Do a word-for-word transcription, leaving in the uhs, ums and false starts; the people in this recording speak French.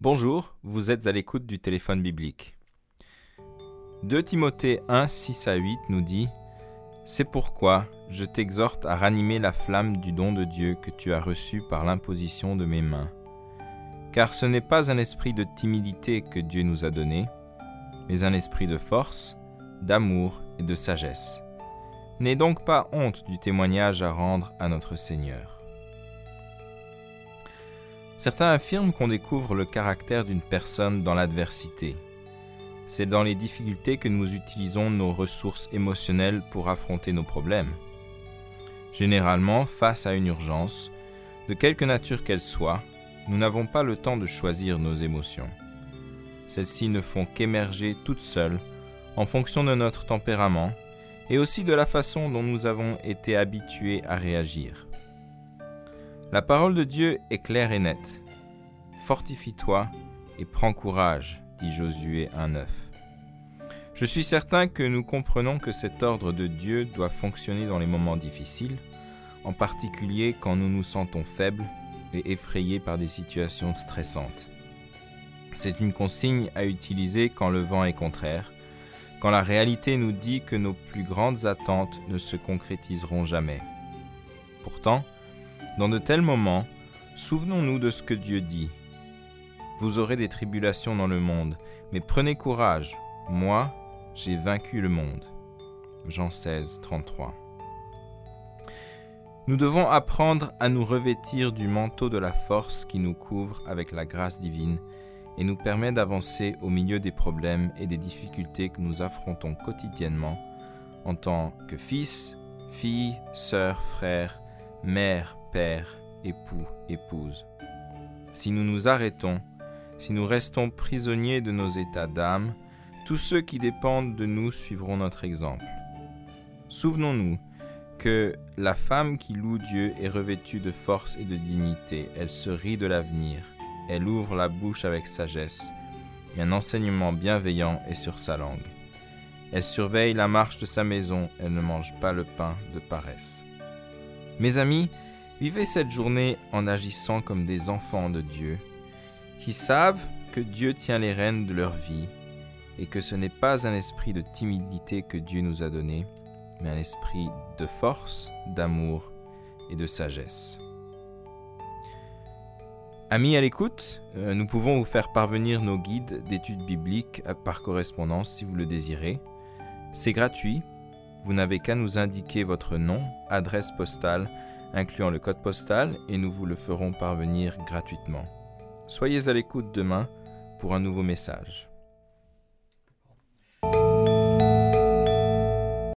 Bonjour, vous êtes à l'écoute du téléphone biblique. deux Timothée un, six à huit nous dit « C'est pourquoi je t'exhorte à ranimer la flamme du don de Dieu que tu as reçu par l'imposition de mes mains. Car ce n'est pas un esprit de timidité que Dieu nous a donné, mais un esprit de force, d'amour et de sagesse. N'aie donc pas honte du témoignage à rendre à notre Seigneur. » Certains affirment qu'on découvre le caractère d'une personne dans l'adversité. C'est dans les difficultés que nous utilisons nos ressources émotionnelles pour affronter nos problèmes. Généralement, face à une urgence, de quelque nature qu'elle soit, nous n'avons pas le temps de choisir nos émotions. Celles-ci ne font qu'émerger toutes seules en fonction de notre tempérament et aussi de la façon dont nous avons été habitués à réagir. La parole de Dieu est claire et nette. « Fortifie-toi et prends courage », dit Josué un neuf. Je suis certain que nous comprenons que cet ordre de Dieu doit fonctionner dans les moments difficiles, en particulier quand nous nous sentons faibles et effrayés par des situations stressantes. C'est une consigne à utiliser quand le vent est contraire, quand la réalité nous dit que nos plus grandes attentes ne se concrétiseront jamais. Pourtant, dans de tels moments, souvenons-nous de ce que Dieu dit. « Vous aurez des tribulations dans le monde, mais prenez courage, moi, j'ai vaincu le monde. » Jean seize, trente-trois. Nous devons apprendre à nous revêtir du manteau de la force qui nous couvre avec la grâce divine et nous permet d'avancer au milieu des problèmes et des difficultés que nous affrontons quotidiennement en tant que fils, fille, sœur, frère, mère, père, époux, épouse. Si nous nous arrêtons, si nous restons prisonniers de nos états d'âme, tous ceux qui dépendent de nous suivront notre exemple. Souvenons-nous que la femme qui loue Dieu est revêtue de force et de dignité. Elle se rit de l'avenir. Elle ouvre la bouche avec sagesse, et un enseignement bienveillant est sur sa langue. Elle surveille la marche de sa maison. Elle ne mange pas le pain de paresse. Mes amis, vivez cette journée en agissant comme des enfants de Dieu, qui savent que Dieu tient les rênes de leur vie et que ce n'est pas un esprit de timidité que Dieu nous a donné, mais un esprit de force, d'amour et de sagesse. Amis à l'écoute, nous pouvons vous faire parvenir nos guides d'études bibliques par correspondance si vous le désirez. C'est gratuit, vous n'avez qu'à nous indiquer votre nom, adresse postale, incluant le code postal, et nous vous le ferons parvenir gratuitement. Soyez à l'écoute demain pour un nouveau message.